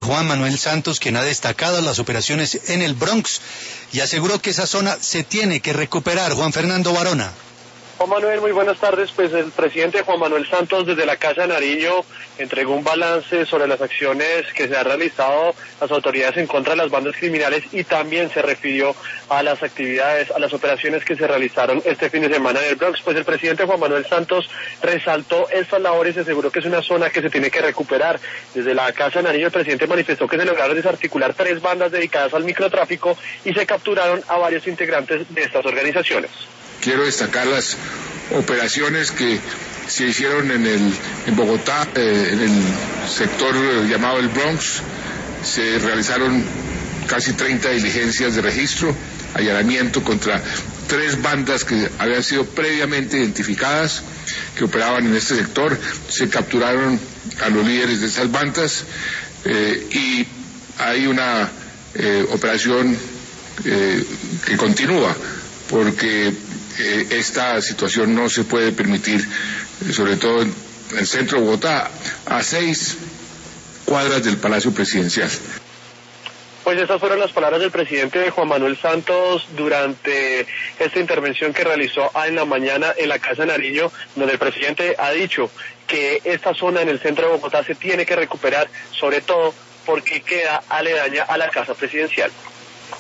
Juan Manuel Santos, quien ha destacado las operaciones en el Bronx y aseguró que esa zona se tiene que recuperar. Juan Fernando Barona. Juan Manuel, muy buenas tardes. Pues el presidente Juan Manuel Santos desde la Casa de Nariño entregó un balance sobre las acciones que se han realizado las autoridades en contra de las bandas criminales y también se refirió a las actividades, a las operaciones que se realizaron este fin de semana en el Bronx. Pues el presidente Juan Manuel Santos resaltó estas labores y aseguró que es una zona que se tiene que recuperar. Desde la Casa de Nariño el presidente manifestó que se lograron desarticular 3 bandas dedicadas al microtráfico y se capturaron a varios integrantes de estas organizaciones. Quiero destacar las operaciones que se hicieron en Bogotá, en el sector llamado el Bronx. Se realizaron casi 30 diligencias de registro, allanamiento contra 3 bandas que habían sido previamente identificadas, que operaban en este sector. Se capturaron a los líderes de esas bandas y hay una operación que continúa, porque esta situación no se puede permitir, sobre todo en el centro de Bogotá, a 6 cuadras del Palacio Presidencial. Pues esas fueron las palabras del presidente Juan Manuel Santos durante esta intervención que realizó en la mañana en la Casa de Nariño, donde el presidente ha dicho que esta zona en el centro de Bogotá se tiene que recuperar, sobre todo porque queda aledaña a la Casa Presidencial.